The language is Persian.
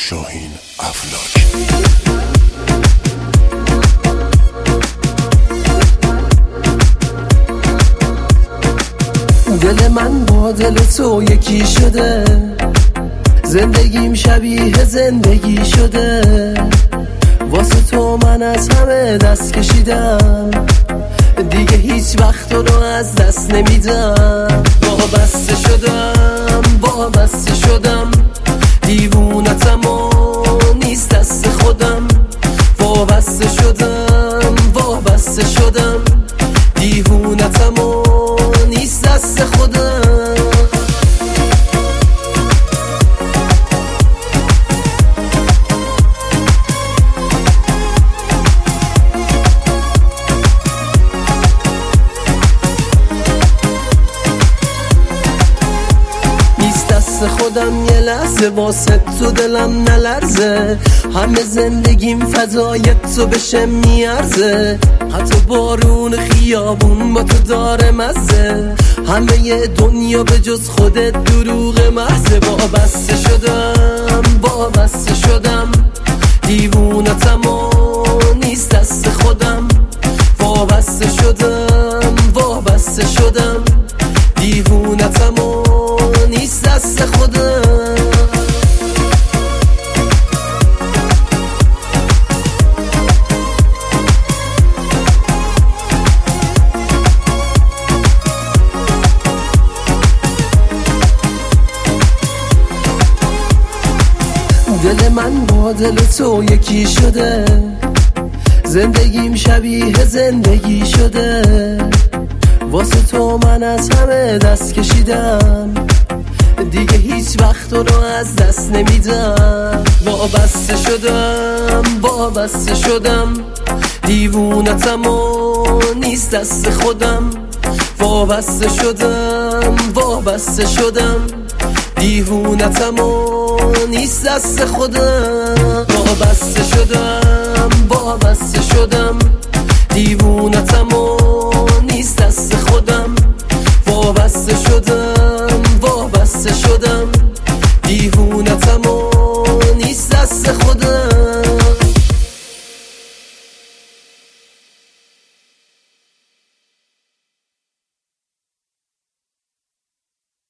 شاهین افلاک. دل من با دل تو یکی شده، زندگیم شبیه زندگی شده. واسه تو من از همه دست کشیدم، دیگه هیچ وقت رو از دست نمیدم. وابسته شدم دیوونتم و نیست دست خودم. وابسته شدم دیوونتم و نیست دست خودم. خودم یه لحظه واسه تو دلم نلرزه، همه زندگیم فدای تو بشه میارزه. حتی بارون خیابون با تو داره مزه، همه ی دنیا به جز خودت دروغ محضه. وابسته شدم دیوونتم و نیست دست خودم. وابسته شدم دیوونتم و نیست دست خودم. دل من با دل تو یکی شده، زندگیم شبیه زندگی شده. واسه تو من از همه دست کشیدم، دیگه هیچ وقت رو از دست نمیدم. وابسته شدم دیوونتم و نیست دست خودم. وابسته شدم دیوونتم و نیست دست خودم. وابسته شدم